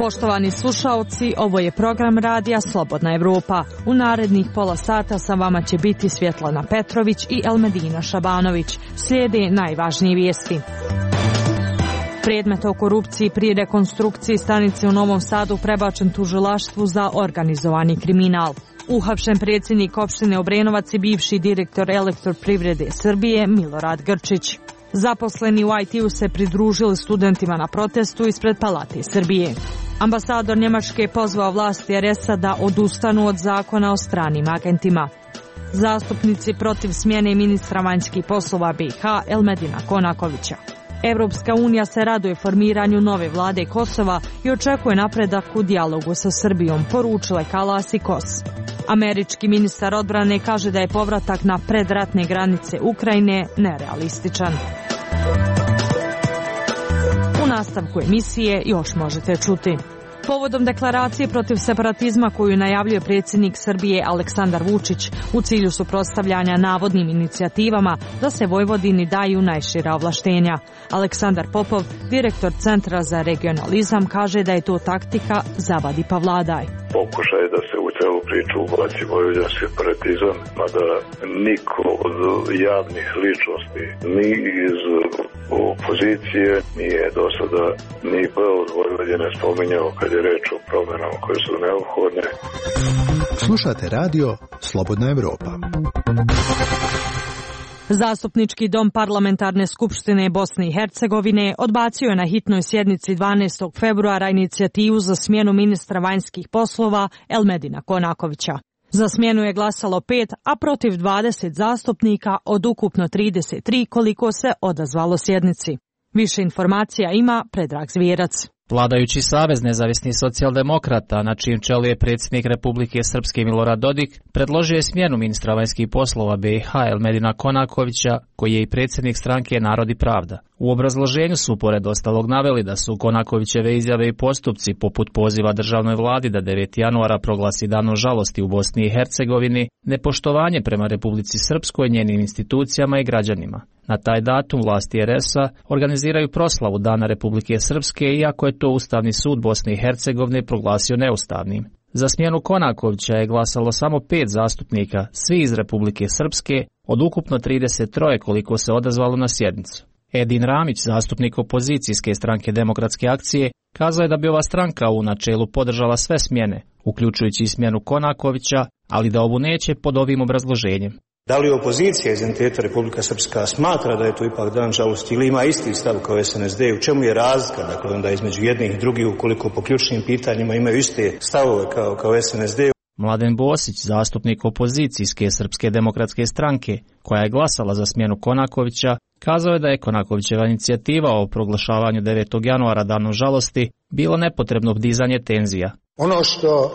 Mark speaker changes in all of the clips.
Speaker 1: Poštovani slušaoci, ovo je program radija Slobodna Evropa. U narednih pola sata sa vama će biti Svjetlana Petrović i Elmedina Šabanović. Slijede najvažnije vijesti. Predmet o korupciji pri rekonstrukciji stanice u Novom Sadu prebačen tužilaštvu za organizovani kriminal. Uhapšen predsjednik opštine Obrenovac i bivši direktor Elektroprivrede Srbije Milorad Grčić. Zaposleni u IT-u se pridružili studentima na protestu ispred Palate Srbije. Ambasador Njemačke je pozvao vlasti RS-a da odustanu od zakona o stranim agentima. Zastupnici protiv smjene ministra vanjskih poslova BiH Elmedina Konakovića. Evropska unija se raduje formiranju nove vlade Kosova i očekuje napredak u dijalogu sa Srbijom, poručile Kalas i Kos. Američki ministar odbrane kaže da je povratak na predratne granice Ukrajine nerealističan. U nastavku emisije još možete čuti. Povodom deklaracije protiv separatizma koju najavljuje predsjednik Srbije Aleksandar Vučić u cilju suprotstavljanja navodnim inicijativama da se Vojvodini daju najšira ovlaštenja. Aleksandar Popov, direktor Centra za regionalizam, kaže da je to taktika zavadi pa vladaj.
Speaker 2: Pokušaj da se u celu priču ubaci vojvođanski separatizam, mada niko od javnih ličnosti ni iz opozicije nije do sada ni od Vojvodine spominjao kad je reč o promjenama koje su neophodne.
Speaker 3: Slušate radio Slobodna Evropa.
Speaker 1: Zastupnički dom Parlamentarne skupštine Bosne i Hercegovine odbacio je na hitnoj sjednici 12. februara inicijativu za smjenu ministra vanjskih poslova Elmedina Konakovića. Za smjenu je glasalo 5, a protiv 20 zastupnika od ukupno 33 koliko se odazvalo sjednici. Više informacija ima Predrag Zvijerac.
Speaker 4: Vladajući Savez nezavisnih socijaldemokrata, na čijem čelu je predsjednik Republike Srpske Milorad Dodik, predložio je smjenu ministra vanjskih poslova BiH Elmedina Konakovića, koji je i predsjednik stranke Narod i pravda. U obrazloženju su pored ostalog naveli da su Konakovićeve izjave i postupci, poput poziva državnoj vladi da 9. januara proglasi danom žalosti u Bosni i Hercegovini, nepoštovanje prema Republici Srpskoj, njenim institucijama i građanima. Na taj datum vlasti RS-a organiziraju proslavu Dana Republike Srpske, iako je to Ustavni sud Bosne i Hercegovine proglasio neustavnim. Za smjenu Konakovića je glasalo samo 5 zastupnika, svi iz Republike Srpske, od ukupno 33 koliko se odazvalo na sjednicu. Edin Ramić, zastupnik opozicijske stranke Demokratske akcije, kazao je da bi ova stranka u načelu podržala sve smjene, uključujući i smjenu Konakovića, ali da ovu neće pod ovim obrazloženjem.
Speaker 5: Da li opozicija iz entiteta Republika Srpska smatra da je to ipak dan žalosti ili ima isti stav kao SNSD? U čemu je razlika, dakle, onda između jednih i drugih, ukoliko po ključnim pitanjima imaju iste stavove kao SNSD?
Speaker 4: Mladen Bosić, zastupnik opozicijske Srpske demokratske stranke, koja je glasala za smjenu Konakovića, kazao je da je Konakovićeva inicijativa o proglašavanju 9. januara danom žalosti bilo nepotrebno dizanje tenzija.
Speaker 6: Ono što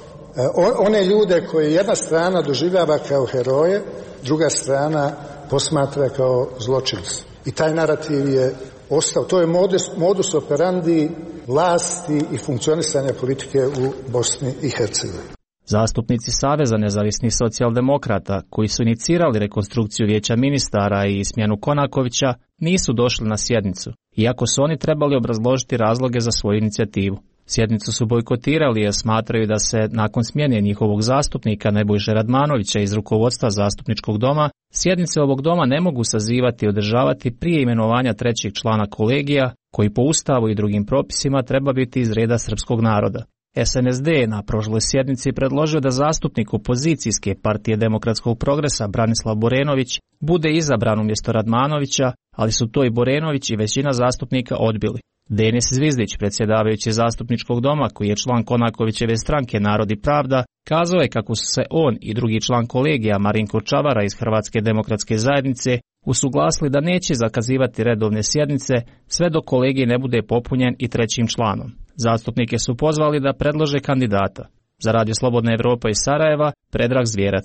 Speaker 6: one ljude koje jedna strana doživljava kao heroje, druga strana posmatra kao zločince. I taj narativ je ostao. To je modus operandi vlasti i funkcionisanja politike u Bosni i Hercegovini.
Speaker 4: Zastupnici Saveza nezavisnih socijaldemokrata, koji su inicirali rekonstrukciju vijeća ministara i smjenu Konakovića, nisu došli na sjednicu, iako su oni trebali obrazložiti razloge za svoju inicijativu. Sjednicu su bojkotirali jer smatraju da se nakon smjene njihovog zastupnika Nebojše Radmanovića iz rukovodstva zastupničkog doma, sjednice ovog doma ne mogu sazivati i održavati prije imenovanja 3. člana kolegija, koji po Ustavu i drugim propisima treba biti iz reda srpskog naroda. SNSD je na prošloj sjednici predložio da zastupnik opozicijske partije Demokratskog progresa Branislav Borenović bude izabran umjesto Radmanovića, ali su to i Borenović i većina zastupnika odbili. Denis Zvizdić, predsjedavajući zastupničkog doma, koji je član Konakovićeve stranke Narod i pravda, kazao je kako su se on i drugi član kolegija Marinko Čavara iz Hrvatske demokratske zajednice usuglasili da neće zakazivati redovne sjednice sve dok kolegij ne bude popunjen i 3. članom. Zastupnike su pozvali da predlože kandidata. Za Radio Slobodna Evropa iz Sarajeva, Predrag Zvijerac.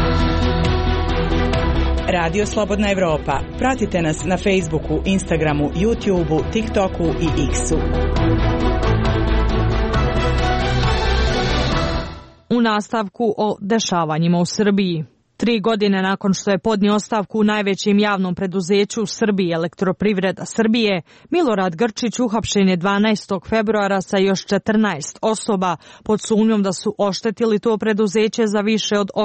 Speaker 7: Radio Slobodna Evropa. Pratite nas na Facebooku, Instagramu, YouTubeu, TikToku i X-u.
Speaker 1: U nastavku o dešavanjima u Srbiji. 3 godine nakon što je podnio ostavku u najvećem javnom preduzeću u Srbiji, Elektroprivreda Srbije, Milorad Grčić uhapšen je 12. februara sa još 14 osoba pod sumnjom da su oštetili to preduzeće za više od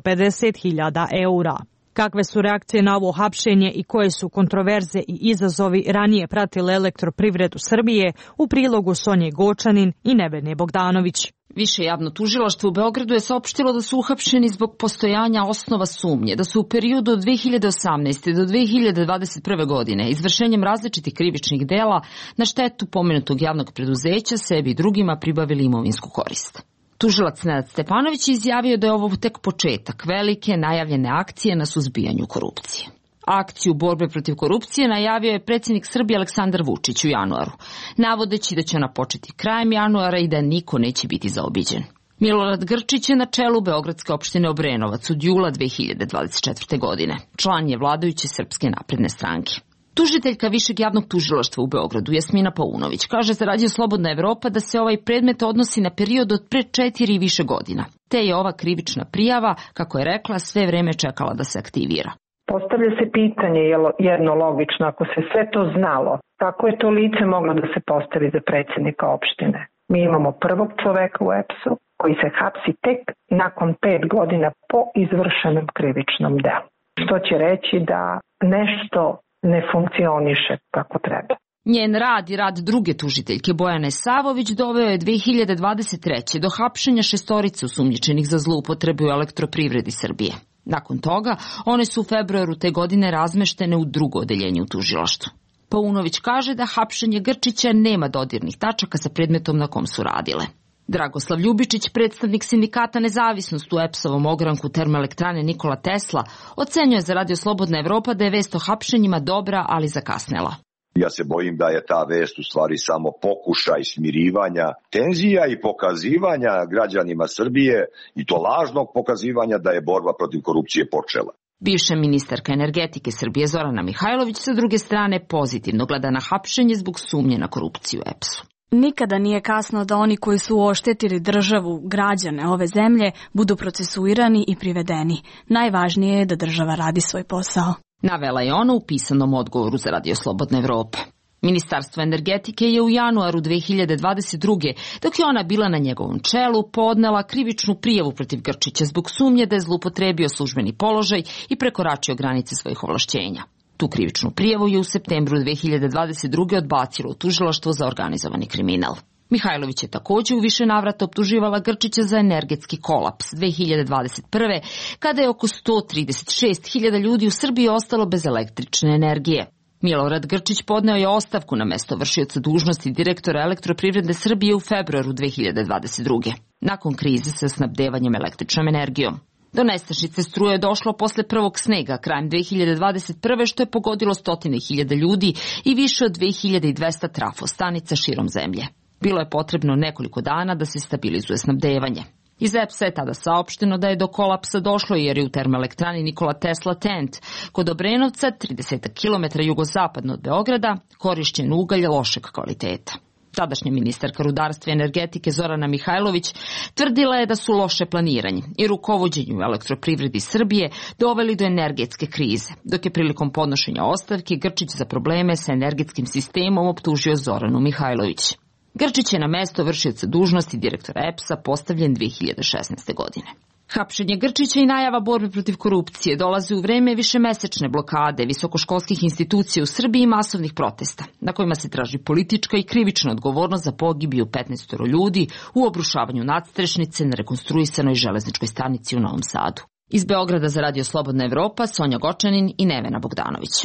Speaker 1: 850.000 eura. Kakve su reakcije na ovo hapšenje i koje su kontroverze i izazovi ranije pratile Elektroprivredu Srbije, u prilogu Sonje Gočanin i Nevene Bogdanović.
Speaker 8: Više javno tužilaštvo u Beogradu je saopštilo da su uhapšeni zbog postojanja osnova sumnje, da su u periodu od 2018. do 2021. godine izvršenjem različitih krivičnih dela na štetu pomenutog javnog preduzeća sebi i drugima pribavili imovinsku korist. Tužilac Nenad Stepanović izjavio da je ovo tek početak velike najavljene akcije na suzbijanju korupcije. Akciju borbe protiv korupcije najavio je predsjednik Srbije Aleksandar Vučić u januaru, navodeći da će ona početi krajem januara i da niko neće biti zaobiđen. Milorad Grčić je na čelu Beogradske opštine Obrenovac od jula 2024. godine. Član je vladajuće Srpske napredne stranke. Tužiteljka Višeg javnog tužilaštva u Beogradu, Jasmina Paunović, kaže za Radio Slobodna Evropa da se ovaj predmet odnosi na period od pre 4 i više godina. Te je ova krivična prijava, kako je rekla, sve vreme čekala da se aktivira.
Speaker 9: Postavlja se pitanje jedno logično, ako se sve to znalo, kako je to lice moglo da se postavi za predsjednika opštine? Mi imamo prvog čoveka u EPS-u koji se hapsi tek nakon 5 godina po izvršenom krivičnom delu. Što će reći da nešto ne funkcioniše kako treba.
Speaker 8: Njen rad i rad druge tužiteljke Bojane Savović doveo je 2023. do hapšenja 6 osumnjičenih za zloupotrebu u Elektroprivredi Srbije. Nakon toga, one su u februaru te godine razmeštene u drugo odeljenje u tužilaštvu. Paunović kaže da hapšenje Grčića nema dodirnih tačaka sa predmetom na kom su radile. Dragoslav Ljubičić, predstavnik sindikata Nezavisnost u EPS-ovom ogranku termoelektrane Nikola Tesla, ocenjuje za Radio Slobodna Evropa da je vest o hapšenjima dobra, ali zakasnela.
Speaker 10: Ja se bojim da je ta vest u stvari samo pokušaj smirivanja tenzija i pokazivanja građanima Srbije, i to lažnog pokazivanja da je borba protiv korupcije počela.
Speaker 8: Bivša ministarka energetike Srbije Zorana Mihajlović sa druge strane pozitivno gleda na hapšenje zbog sumnje na korupciju u EPS-u.
Speaker 11: Nikada nije kasno da oni koji su oštetili državu, građane ove zemlje, budu procesuirani i privedeni. Najvažnije je da država radi svoj posao.
Speaker 8: Navela je ona u pisanom odgovoru za Radio Slobodna Evropa. Ministarstvo energetike je u januaru 2022. dok je ona bila na njegovom čelu, podnela krivičnu prijavu protiv Grčića zbog sumnje da je zloupotrebio službeni položaj i prekoračio granice svojih ovlašćenja. Tu krivičnu prijavu je u septembru 2022. odbacilo tužilaštvo za organizovani kriminal. Mihajlović je također u više navrata optuživala Grčića za energetski kolaps 2021. kada je oko 136.000 ljudi u Srbiji ostalo bez električne energije. Milorad Grčić podneo je ostavku na mesto vršioca dužnosti direktora Elektroprivrede Srbije u februaru 2022. nakon krize sa snabdevanjem električnom energijom. Do nestašice struje je došlo posle prvog snega krajem 2021. što je pogodilo 100.000 ljudi i više od 2.200 trafostanica širom zemlje. Bilo je potrebno nekoliko dana da se stabilizuje snabdevanje. Iz EPS-a je tada saopšteno da je do kolapsa došlo jer je u termoelektrani Nikola Tesla Tent kod Obrenovca, 30 km jugozapadno od Beograda, korišćen ugalj lošeg kvaliteta. Tadašnja ministarka rudarstva i energetike Zorana Mihajlović tvrdila je da su loše planiranje i rukovođenje u Elektroprivredi Srbije doveli do energetske krize, dok je prilikom podnošenja ostavke Grčić za probleme sa energetskim sistemom optužio Zoranu Mihajlović. Grčić je na mesto vršioca dužnosti direktora EPS-a postavljen 2016. godine. Hapšenje Grčića i najava borbe protiv korupcije dolazi u vreme višemesečne blokade visokoškolskih institucija u Srbiji i masovnih protesta, na kojima se traži politička i krivična odgovornost za pogibiju 15 ljudi u obrušavanju nadstrešnice na rekonstruisanoj železničkoj stanici u Novom Sadu. Iz Beograda za Radio Slobodna Evropa, Sonja Gočanin i Nevena Bogdanović.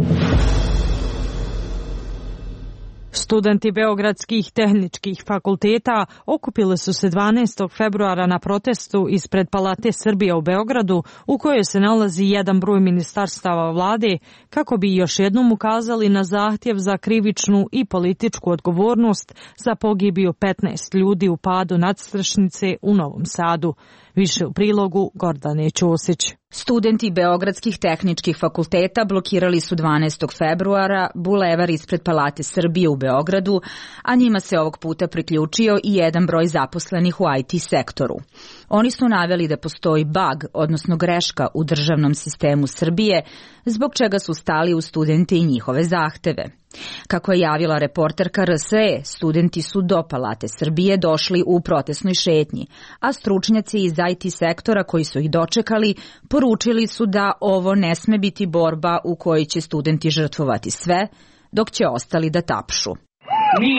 Speaker 1: Studenti beogradskih tehničkih fakulteta okupili su se 12. februara na protestu ispred Palate Srbije u Beogradu, u kojoj se nalazi jedan broj ministarstava vlade, kako bi još jednom ukazali na zahtjev za krivičnu i političku odgovornost za pogibiju 15 ljudi u padu nadstrešnice u Novom Sadu. Više u prilogu Gordane Ćosić.
Speaker 12: Studenti beogradskih tehničkih fakulteta blokirali su 12. februara bulevar ispred Palate Srbije u Beogradu, a njima se ovog puta priključio i jedan broj zaposlenih u IT sektoru. Oni su naveli da postoji bug, odnosno greška u državnom sistemu Srbije, zbog čega su stali u studente i njihove zahteve. Kako je javila reporterka RSE, studenti su do Palate Srbije došli u protestnoj šetnji, a stručnjaci iz IT sektora koji su ih dočekali poručili su da ovo ne sme biti borba u kojoj će studenti žrtvovati sve, dok će ostali da tapšu.
Speaker 13: Mi,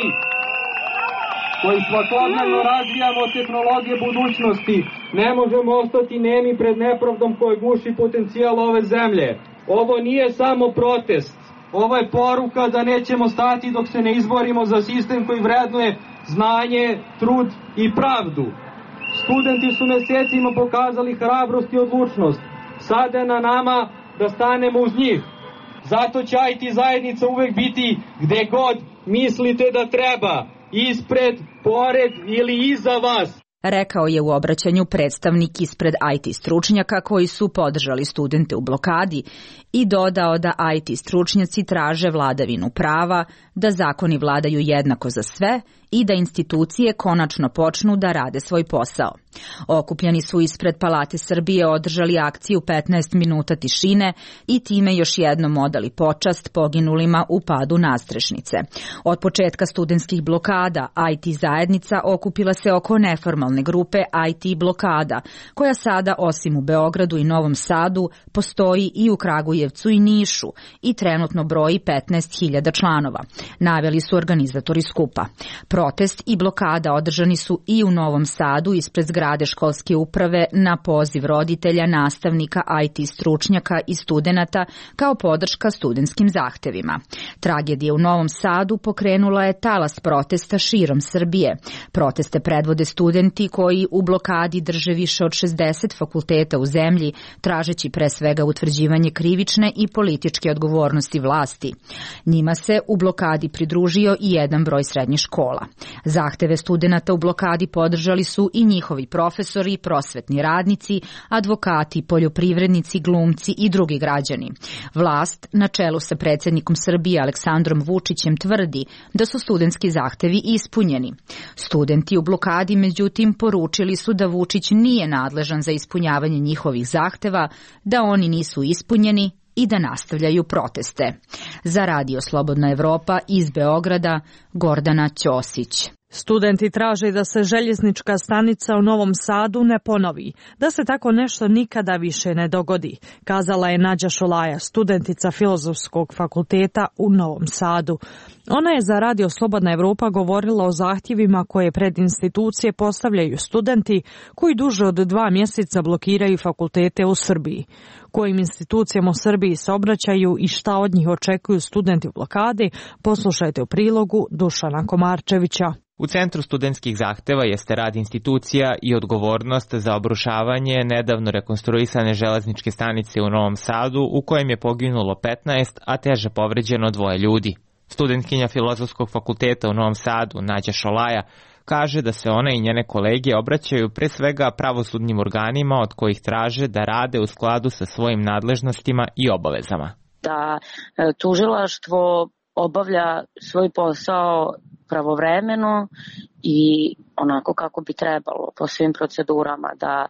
Speaker 13: koji svakodnevno razvijamo tehnologije budućnosti, ne možemo ostati nemi pred nepravdom koja guši potencijal ove zemlje. Ovo nije samo protest. Ovo je poruka da nećemo stati dok se ne izborimo za sistem koji vrednuje znanje, trud i pravdu. Studenti su mesecima pokazali hrabrost i odlučnost. Sada je na nama da stanemo uz njih. Zato će IT zajednica uvek biti gde god mislite da treba, ispred, pored ili iza vas.
Speaker 12: Rekao je u obraćanju predstavnik ispred IT stručnjaka koji su podržali studente u blokadi i dodao da IT stručnjaci traže vladavinu prava, da zakoni vladaju jednako za sve i da institucije konačno počnu da rade svoj posao. Okupljeni su ispred Palate Srbije održali akciju 15 minuta tišine i time još jednom odali počast poginulima u padu nadstrešnice. Od početka studentskih blokada IT zajednica okupila se oko neformalne grupe IT blokada, koja sada osim u Beogradu i Novom Sadu postoji i u Kragujevcu i Nišu i trenutno broji 15.000 članova, naveli su organizatori skupa. Protest i blokada održani su i u Novom Sadu ispred zgrade školske uprave na poziv roditelja, nastavnika, IT stručnjaka i studenata kao podrška studentskim zahtevima. Tragedija u Novom Sadu pokrenula je talas protesta širom Srbije. Proteste predvode studenti koji u blokadi drže više od 60 fakulteta u zemlji, tražeći pre svega utvrđivanje krivične i političke odgovornosti vlasti. Njima se u blokadi pridružio i jedan broj srednjih škola. Zahteve studenata u blokadi podržali su i njihovi profesori, prosvetni radnici, advokati, poljoprivrednici, glumci i drugi građani. Vlast, na čelu sa predsjednikom Srbije Aleksandrom Vučićem, tvrdi da su studentski zahtevi ispunjeni. Studenti u blokadi, međutim, poručili su da Vučić nije nadležan za ispunjavanje njihovih zahteva, da oni nisu ispunjeni i da nastavljaju proteste. Za Radio Slobodna Evropa iz Beograda, Gordana Ćosić.
Speaker 1: Studenti traže da se željeznička stanica u Novom Sadu ne ponovi, da se tako nešto nikada više ne dogodi, kazala je Nađa Šolaja, studentica Filozofskog fakulteta u Novom Sadu. Ona je za Radio Slobodna Evropa govorila o zahtjevima koje pred institucije postavljaju studenti koji duže od 2 mjeseca blokiraju fakultete u Srbiji. Kojim institucijama u Srbiji se obraćaju i šta od njih očekuju studenti u blokadi, poslušajte u prilogu Dušana Komarčevića.
Speaker 14: U centru studentskih zahteva jeste rad institucija i odgovornost za obrušavanje nedavno rekonstruisane železničke stanice u Novom Sadu u kojem je poginulo 15, a teže povređeno 2 ljudi. Studentkinja Filozofskog fakulteta u Novom Sadu, Nađa Šolaja, kaže da se ona i njene kolege obraćaju pre svega pravosudnim organima od kojih traže da rade u skladu sa svojim nadležnostima i obavezama.
Speaker 15: Da tužilaštvo obavlja svoj posao pravovremeno i onako kako bi trebalo po svim procedurama, da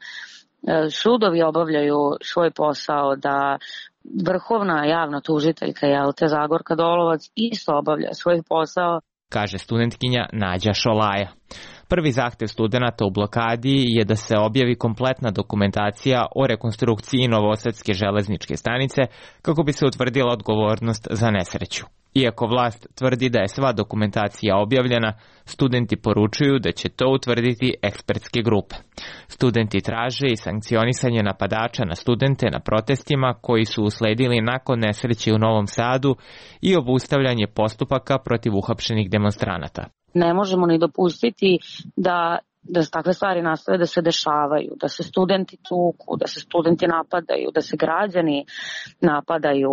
Speaker 15: sudovi obavljaju svoj posao, da vrhovna javna tužiteljka Zagorka Dolovac isto obavlja svoj posao,
Speaker 14: kaže studentkinja Nađa Šolaja. Prvi zahtev studenata u blokadi je da se objavi kompletna dokumentacija o rekonstrukciji Novosadske železničke stanice kako bi se utvrdila odgovornost za nesreću. Iako vlast tvrdi da je sva dokumentacija objavljena, studenti poručuju da će to utvrditi ekspertske grupe. Studenti traže i sankcionisanje napadača na studente na protestima koji su usledili nakon nesreće u Novom Sadu i obustavljanje postupaka protiv uhapšenih demonstranata.
Speaker 15: Ne možemo ni dopustiti da takve stvari nastave da se dešavaju, da se studenti tuku, da se studenti napadaju, da se građani napadaju.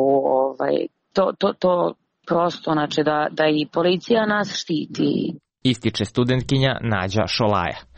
Speaker 15: To prosto, znači da i policija nas štiti.
Speaker 14: Ističe studentkinja Nađa Šolaja.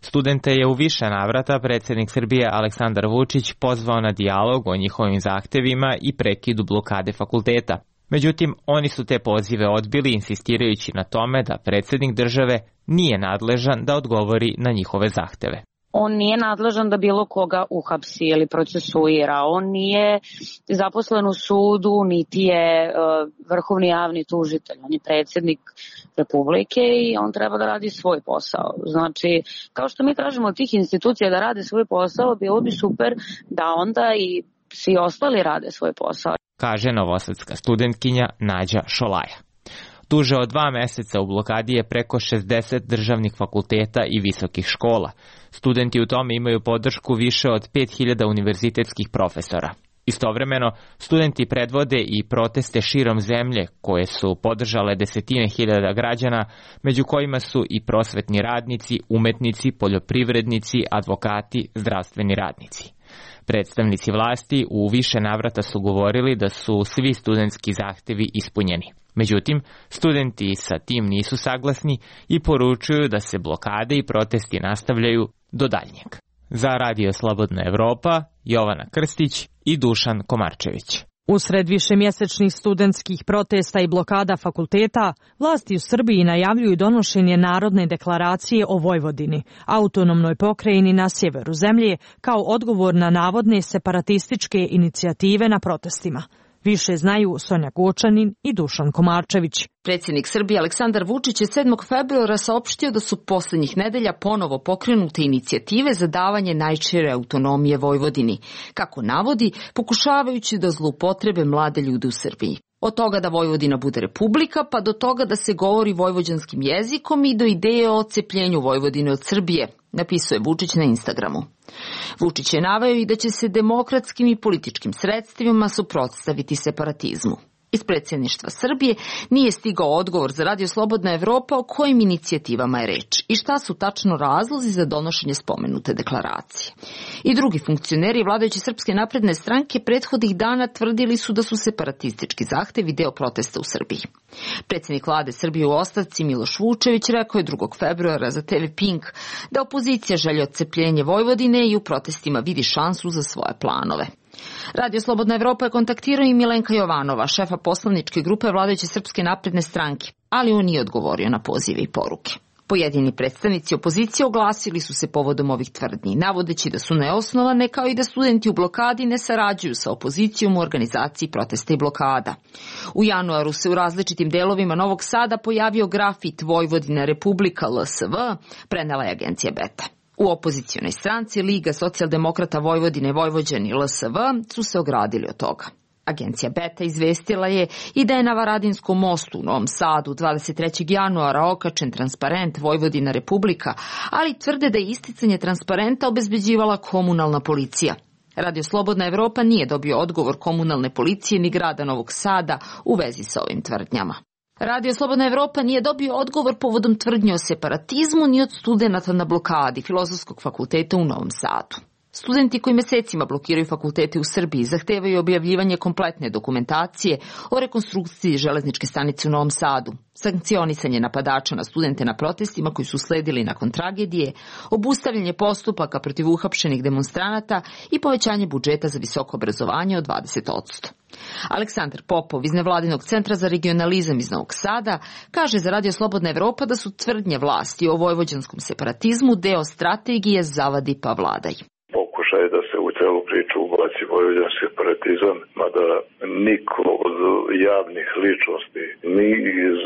Speaker 14: Studente je u više navrata predsjednik Srbije Aleksandar Vučić pozvao na dijalog o njihovim zahtevima i prekidu blokade fakulteta. Međutim, oni su te pozive odbili, insistirajući na tome da predsjednik države nije nadležan da odgovori na njihove zahteve.
Speaker 15: On nije nadležan da bilo koga uhapsi ili procesuira. On nije zaposlen u sudu, niti je vrhovni javni tužitelj. On je predsjednik Republike i on treba da radi svoj posao. Znači, kao što mi tražimo od tih institucija da rade svoj posao, bilo bi super da onda i svi ostali rade svoj posao,
Speaker 14: kaže novosadska studentkinja Nađa Šolaja. Duže od 2 meseca u blokadi je preko 60 državnih fakulteta i visokih škola. Studenti u tome imaju podršku više od 5000 univerzitetskih profesora. Istovremeno, studenti predvode i proteste širom zemlje koje su podržale desetine hiljada građana, među kojima su i prosvetni radnici, umetnici, poljoprivrednici, advokati, zdravstveni radnici. Predstavnici vlasti u više navrata su govorili da su svi studentski zahtevi ispunjeni. Međutim, studenti sa tim nisu saglasni i poručuju da se blokade i protesti nastavljaju do daljnjeg. Za Radio Slobodna Evropa, Jovana Krstić i Dušan Komarčević.
Speaker 1: Usred višemjesečnih studentskih protesta i blokada fakulteta, vlasti u Srbiji najavljuju donošenje Narodne deklaracije o Vojvodini, autonomnoj pokrajini na sjeveru zemlje, kao odgovor na navodne separatističke inicijative na protestima. Više znaju Sonja Gočanin i Dušan Komarčević.
Speaker 8: Predsjednik Srbije Aleksandar Vučić je 7. februara saopštio da su posljednjih nedelja ponovo pokrenute inicijative za davanje najšire autonomije Vojvodini, kako navodi, pokušavajući da zloupotrebe mlade ljude u Srbiji. Od toga da Vojvodina bude republika, pa do toga da se govori vojvođanskim jezikom i do ideje o odcepljenju Vojvodine od Srbije, napisuje Vučić na Instagramu. Vučić je naveo i da će se demokratskim i političkim sredstvima suprotstaviti separatizmu. Iz predsjedništva Srbije nije stigao odgovor za Radio Slobodna Evropa o kojim inicijativama je reč i šta su tačno razlozi za donošenje spomenute deklaracije. I drugi funkcioneri vladajuće Srpske napredne stranke prethodnih dana tvrdili su da su separatistički zahtevi deo protesta u Srbiji. Predsjednik vlade Srbije u ostavci Miloš Vučević rekao je 2. februara za TV Pink da opozicija želi odcepljenje Vojvodine i u protestima vidi šansu za svoje planove. Radio Slobodna Evropa je kontaktirao i Milenka Jovanova, šefa poslaničke grupe vladajuće Srpske napredne stranke, ali on nije odgovorio na pozive i poruke. Pojedini predstavnici opozicije oglasili su se povodom ovih tvrdnji, navodeći da su neosnovane, kao i da studenti u blokadi ne sarađuju sa opozicijom u organizaciji protesta i blokada. U januaru se u različitim delovima Novog Sada pojavio grafit Vojvodina Republika LSV, prenela je agencija Beta. U opozicionoj stranci Liga socijaldemokrata Vojvodine Vojvođani LSV su se ogradili od toga. Agencija Beta izvestila je i da je na Varadinskom mostu u Novom Sadu 23. januara okačen transparent Vojvodina Republika, ali tvrde da je isticanje transparenta obezbeđivala komunalna policija. Radio Slobodna Evropa nije dobio odgovor komunalne policije ni grada Novog Sada u vezi sa ovim tvrdnjama. Radio Slobodna Evropa nije dobio odgovor povodom tvrdnje o separatizmu ni od studenata na blokadi Filozofskog fakulteta u Novom Sadu. Studenti koji mesecima blokiraju fakultete u Srbiji zahtevaju objavljivanje kompletne dokumentacije o rekonstrukciji železničke stanice u Novom Sadu, sankcionisanje napadača na studente na protestima koji su sledili nakon tragedije, obustavljanje postupaka protiv uhapšenih demonstranata i povećanje budžeta za visoko obrazovanje od 20%. Aleksandar Popov iz Nevladinog centra za regionalizam iz Novog Sada kaže za Radio Slobodna Evropa da su tvrdnje vlasti o vojvođanskom separatizmu deo strategije zavadi pa vladaj.
Speaker 2: Pokušaj da se u celu priču ubaci vojvođanski separatizam, mada niko od javnih ličnosti ni iz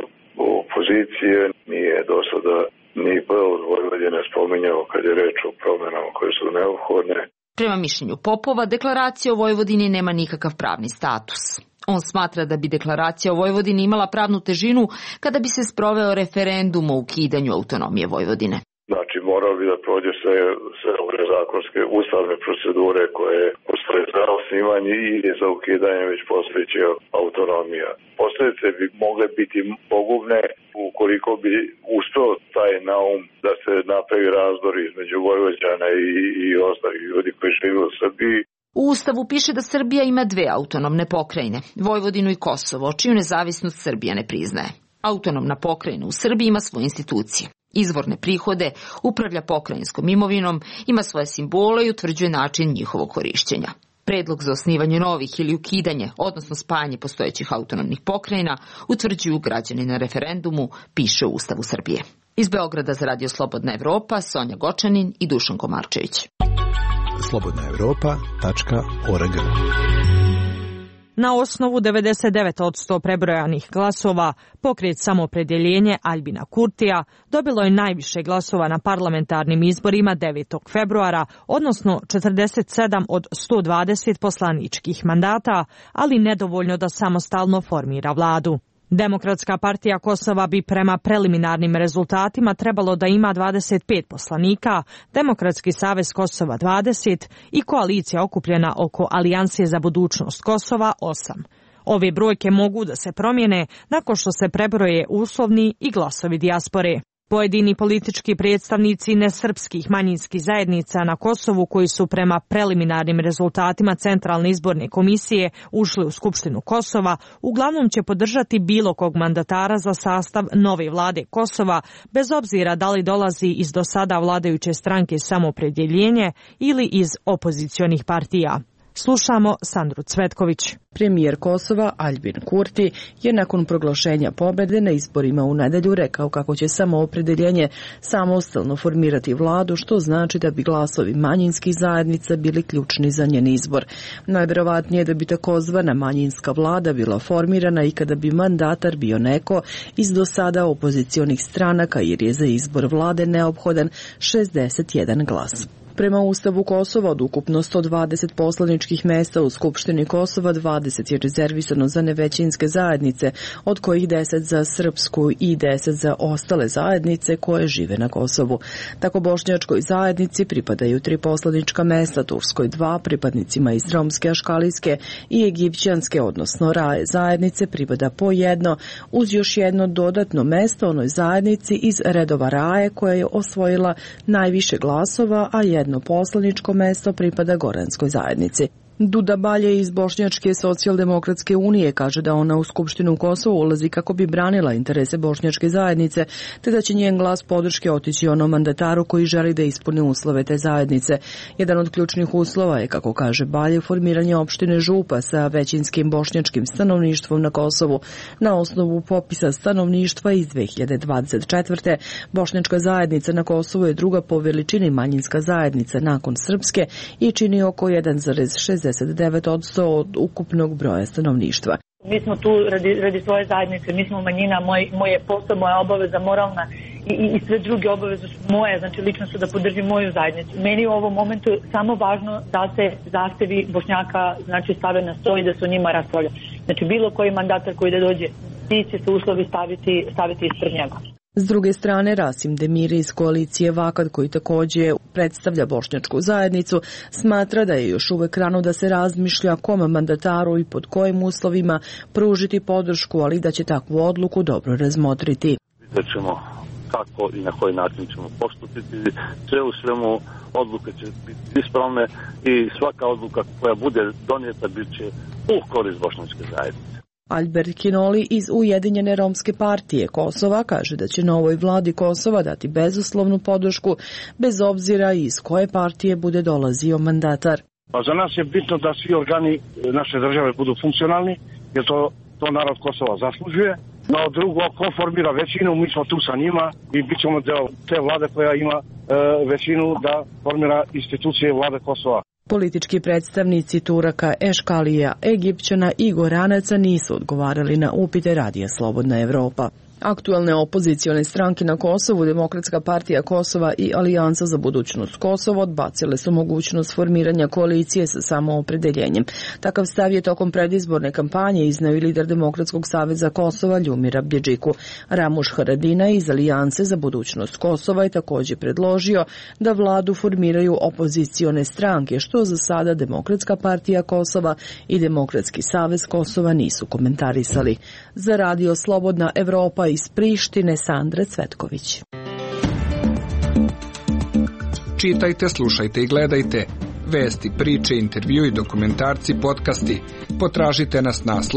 Speaker 2: opozicije nije do sada ni od Vojvodine spominjao kad je reč o promjenama koje su neophodne.
Speaker 8: Prema mišljenju Popova, deklaracija o Vojvodini nema nikakav pravni status. On smatra da bi deklaracija o Vojvodini imala pravnu težinu kada bi se sproveo referendum o ukidanju autonomije Vojvodine.
Speaker 2: Znači, morao bi da prođe sve ove zakonske ustavne procedure koje postoje za osnivanje ili za ukidanje već postojeće autonomija. Posljedice bi mogle biti pogubne ukoliko bi uspeo taj naum da se napravi razdor između Vojvođana i ostalih ljudi koji žive u Srbiji.
Speaker 8: U Ustavu piše da Srbija ima 2 autonomne pokrajine, Vojvodinu i Kosovo, čiju nezavisnost Srbija ne priznaje. Autonomna pokrajina u Srbiji ima svoje institucije. izvorne prihode, upravlja pokrajinskom imovinom, ima svoje simbole i utvrđuje način njihovog korišćenja. Predlog za osnivanje novih ili ukidanje, odnosno spajanje postojećih autonomnih pokrajina, utvrđuju građani na referendumu, piše u Ustavu Srbije. Iz Beograda za Radio Slobodna Evropa, Sonja Gočanin i Dušan Komarčević.
Speaker 3: slobodnaevropa.org.
Speaker 1: Na osnovu 99% prebrojanih glasova, pokret Samoopredjeljenje Aljbina Kurtija dobilo je najviše glasova na parlamentarnim izborima 9. februara, odnosno 47 od 120 poslaničkih mandata, ali nedovoljno da samostalno formira vladu. Demokratska partija Kosova bi prema preliminarnim rezultatima trebalo da ima 25 poslanika, Demokratski savez Kosova 20 i koalicija okupljena oko Alijanse za budućnost Kosova 8. Ove brojke mogu da se promijene nakon što se prebroje uslovni i glasovi dijaspore. Pojedini politički predstavnici nesrpskih manjinskih zajednica na Kosovu koji su prema preliminarnim rezultatima Centralne izborne komisije ušli u Skupštinu Kosova, uglavnom će podržati bilo kog mandatara za sastav nove vlade Kosova, bez obzira da li dolazi iz do sada vladajuće stranke Samoopredjeljenje ili iz opozicionih partija. Slušamo Sandru Cvetković.
Speaker 16: Premijer Kosova Aljbin Kurti je nakon proglašenja pobjede na izborima u nedelju rekao kako će Samoopredjeljenje samostalno formirati vladu, što znači da bi glasovi manjinskih zajednica bili ključni za njen izbor. Najvjerovatnije da bi takozvana manjinska vlada bila formirana i kada bi mandatar bio neko iz do sada opozicionih stranaka, jer je za izbor vlade neophodan 61 glas. Prema Ustavu Kosova od ukupno 120 poslaničkih mesta u Skupštini Kosova 20 je rezervisano za nevećinske zajednice, od kojih 10 za srpsku i 10 za ostale zajednice koje žive na Kosovu. Tako bošnjačkoj zajednici pripadaju 3 poslanička mesta, turskoj 2, pripadnicima iz romske, aškalijske i egipćanske, odnosno raje zajednice pripada po jedno, uz još jedno dodatno mesto onoj zajednici iz redova raje koja je osvojila najviše glasova, a jedno poslaničko mesto pripada Goranskoj zajednici. Duda Balje iz Bošnjačke socijaldemokratske unije kaže da ona u Skupštinu Kosova ulazi kako bi branila interese bošnjačke zajednice, te da će njen glas podrške otići onom mandataru koji želi da ispuni uslove te zajednice. Jedan od ključnih uslova je, kako kaže Balje, formiranje opštine Župa sa većinskim bošnjačkim stanovništvom na Kosovu. Na osnovu popisa stanovništva iz 2024. bošnjačka zajednica na Kosovu je druga po veličini manjinska zajednica nakon srpske i čini oko 1,69% od ukupnog broja stanovništva.
Speaker 17: Mi smo tu radi svoje zajednice, mi smo manjina, moje posao, moja obaveza moralna i sve druge obaveze su moje, znači lično su da podržim moju zajednicu. Meni u ovom momentu samo važno da se zahtevi Bošnjaka znači stave na sto i da se o njima raspravlja. Znači bilo koji mandatar koji da dođe, ti će se uslovi staviti ispred njega.
Speaker 16: S druge strane, Rasim Demiri iz koalicije Vakat, koji također predstavlja bošnjačku zajednicu, smatra da je još uvek rano da se razmišlja kom mandataru i pod kojim uslovima pružiti podršku, ali da će takvu odluku dobro razmotriti.
Speaker 18: Vidjet ćemo kako i na koji način ćemo postupiti. Sve u svemu odluke će biti ispravne i svaka odluka koja bude donijeta bit će u korist bošnjačke zajednice.
Speaker 16: Albert Kinoli iz Ujedinjene romske partije Kosova kaže da će novoj vladi Kosova dati bezuslovnu podršku bez obzira iz koje partije bude dolazio mandatar.
Speaker 19: Pa za nas je bitno da svi organi naše države budu funkcionalni, jer to narod Kosova zaslužuje. No drugo, ko formira većinu, mi smo tu sa njima i bit ćemo deo te vlade koja ima većinu da formira institucije vlade Kosova.
Speaker 16: Politički predstavnici Turaka, Eškalija, Egipćana i Goranaca nisu odgovarali na upite Radija Slobodna Evropa. Aktualne opozicione stranke na Kosovu, Demokratska partija Kosova i Alijansa za budućnost Kosova odbacile su mogućnost formiranja koalicije sa Samoopredjeljenjem. Takav stav je tokom predizborne kampanje izneo i lider Demokratskog saveza Kosova Ljumir Abdjedžiku. Ramuš Haradina iz Alijanse za budućnost Kosova je također predložio da vladu formiraju opozicione stranke, što za sada Demokratska partija Kosova i Demokratski savez Kosova nisu komentarisali. Za Radio Slobodna Evropa iz Prištine, Sandra Cvetković.
Speaker 20: Čitajte, slušajte i gledajte vesti, priče, intervju i dokumentarci, podcasti. Potražite nas na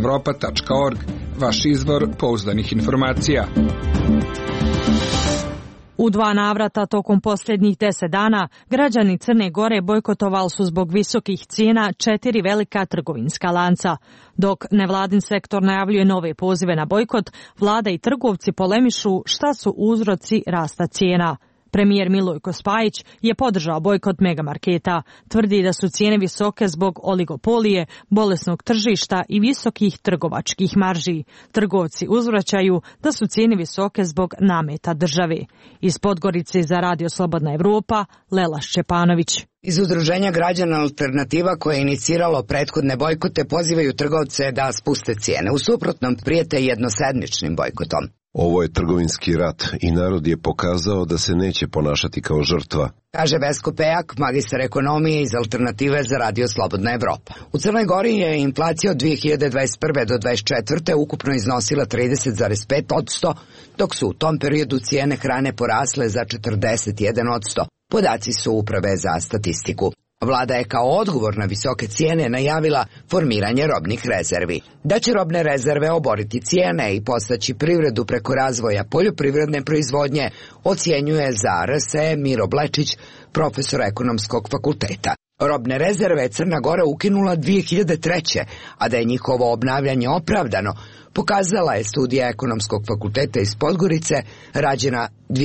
Speaker 20: slobodnaevropa.org, vaš izvor pouzdanih informacija.
Speaker 1: U 2 navrata tokom posljednjih 10 dana građani Crne Gore bojkotovali su zbog visokih cijena 4 velika trgovinska lanca. Dok nevladin sektor najavljuje nove pozive na bojkot, vlada i trgovci polemišu šta su uzroci rasta cijena. Premijer Milojko Spajić je podržao bojkot megamarketa. Tvrdi da su cijene visoke zbog oligopolije, bolesnog tržišta i visokih trgovačkih marži. Trgovci uzvraćaju da su cijene visoke zbog nameta države. Iz Podgorice za Radio Slobodna Evropa, Lela Šćepanović.
Speaker 21: Iz Udruženja građana Alternativa koje je iniciralo prethodne bojkote pozivaju trgovce da spuste cijene. U suprotnom prijete jednosedmičnim bojkotom.
Speaker 22: Ovo je trgovinski rat i narod je pokazao da se neće ponašati kao žrtva,
Speaker 21: kaže Vesko Pejak, magistar ekonomije iz Alternative za Radio Slobodna Evropa. U Crnoj Gori je inflacija od 2021. do 2024. ukupno iznosila 30,5%, dok su u tom periodu cijene hrane porasle za 41%. Podaci su Uprave za statistiku. Vlada je kao odgovor na visoke cijene najavila formiranje robnih rezervi. Da će robne rezerve oboriti cijene i postaći privredu preko razvoja poljoprivredne proizvodnje, ocjenjuje za RSE Miro Blečić, profesor ekonomskog fakulteta. Robne rezerve je Crna Gora ukinula 2003. a da je njihovo obnavljanje opravdano, pokazala je studija ekonomskog fakulteta iz Podgorice, rađena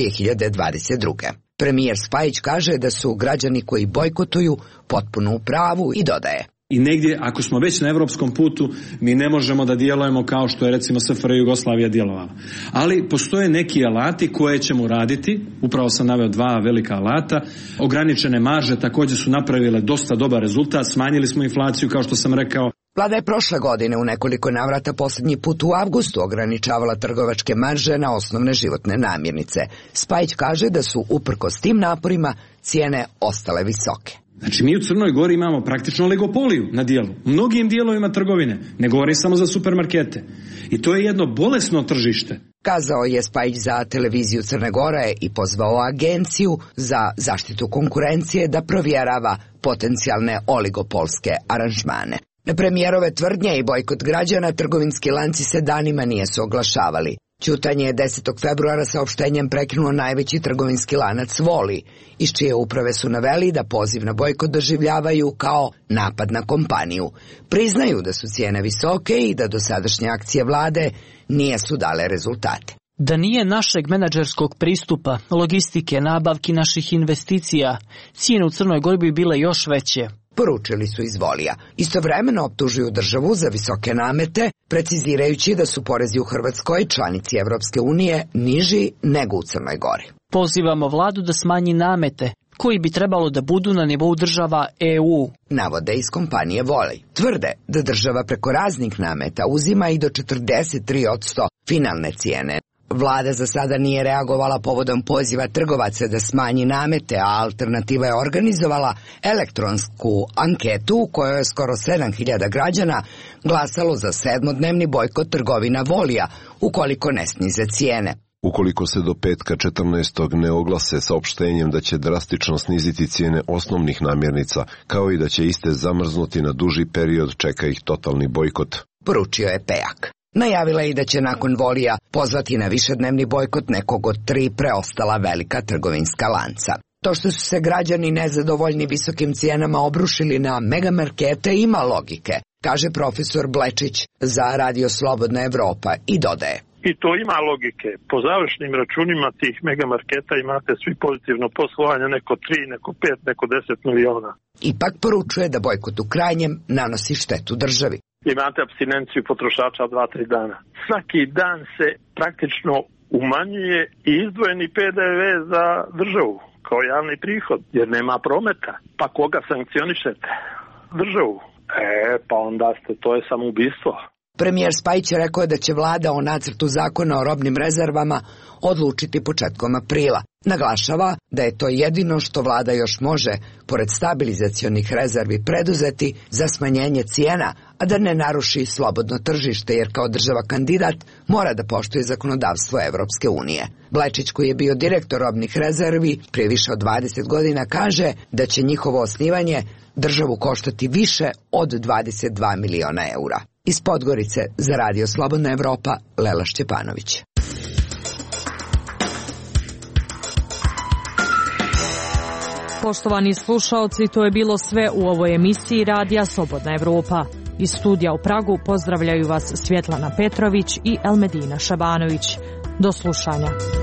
Speaker 21: 2022. Premijer Spajić kaže da su građani koji bojkotuju potpuno u pravu i dodaje.
Speaker 23: I negdje, ako smo već na evropskom putu, mi ne možemo da djelujemo kao što je recimo SFRJ Jugoslavija djelovala. Ali postoje neki alati koje ćemo raditi, upravo sam naveo 2 velika alata, ograničene marže također su napravile dosta dobar rezultat, smanjili smo inflaciju kao što sam rekao.
Speaker 21: Vlada je prošle godine u nekoliko navrata posljednji put u avgustu ograničavala trgovačke marže na osnovne životne namirnice. Spajić kaže da su uprkos tim naporima cijene ostale visoke.
Speaker 23: Znači mi u Crnoj Gori imamo praktično oligopoliju na dijelu. U mnogim dijelovima trgovine, ne govorim samo za supermarkete. I to je jedno bolesno tržište.
Speaker 21: Kazao je Spajić za televiziju Crne Gore i pozvao Agenciju za zaštitu konkurencije da provjerava potencijalne oligopolske aranžmane. Na premijerove tvrdnje i bojkot građana trgovinski lanci se danima nisu oglašavali. Ćutanje je 10. februara saopštenjem prekinuo najveći trgovinski lanac Voli, iz čije uprave su naveli da poziv na bojkot doživljavaju kao napad na kompaniju. Priznaju da su cijene visoke i da dosadašnje akcije vlade nisu dale rezultate.
Speaker 24: Da nije našeg menadžerskog pristupa, logistike, nabavki naših investicija, cijene u Crnoj Gori bi bile još veće.
Speaker 21: Poručili su iz Volija. Istovremeno optužuju državu za visoke namete, precizirajući da su porezi u Hrvatskoj, članici Evropske unije, niži nego u Crnoj Gori.
Speaker 24: Pozivamo vladu da smanji namete, koji bi trebalo da budu na nivou država EU.
Speaker 21: Navode iz kompanije Voli. Tvrde da država preko raznih nameta uzima i do 43% finalne cijene. Vlada za sada nije reagovala povodom poziva trgovaca da smanji namete, a Alternativa je organizovala elektronsku anketu u kojoj je skoro 7.000 građana glasalo za 7-dnevni bojkot trgovina Volija ukoliko ne snize cijene.
Speaker 22: Ukoliko se do petka 14. ne oglase saopštenjem da će drastično sniziti cijene osnovnih namirnica, kao i da će iste zamrznuti na duži period, čeka ih totalni bojkot,
Speaker 21: poručio je Pejak. Najavila je i da će nakon Volija pozvati na višednevni bojkot nekog od 3 preostala velika trgovinska lanca. To što su se građani nezadovoljni visokim cijenama obrušili na megamarkete ima logike, kaže profesor Blečić za Radio Slobodna Evropa i dodaje.
Speaker 25: I to ima logike. Po završnim računima tih megamarketa imate svi pozitivno poslovanje, neko 3, neko 5, neko 10 miliona.
Speaker 21: Ipak poručuje da bojkot u krajnjem nanosi štetu državi.
Speaker 25: Imate apstinenciju potrošača 2-3 dana. Svaki dan se praktično umanjuje i izdvojeni PDV za državu kao javni prihod, jer nema prometa. Pa koga sankcionišete? Državu. Pa onda to je samoubistvo.
Speaker 21: Premijer Spajić je rekao da će vlada o nacrtu zakona o robnim rezervama odlučiti početkom aprila. Naglašava da je to jedino što vlada još može, pored stabilizacionih rezervi, preduzeti za smanjenje cijena, a da ne naruši slobodno tržište, jer kao država kandidat mora da poštuje zakonodavstvo Evropske unije. Blečić, koji je bio direktor robnih rezervi prije više od 20 godina, kaže da će njihovo osnivanje državu koštati više od 22 miliona eura. Iz Podgorice za Radio Slobodna Evropa, Lela Šćepanović.
Speaker 1: Poštovani slušaoci, to je bilo sve u ovoj emisiji Radija Slobodna Evropa. Iz studija u Pragu pozdravljaju vas Svjetlana Petrović i Elmedina Šabanović. Do slušanja.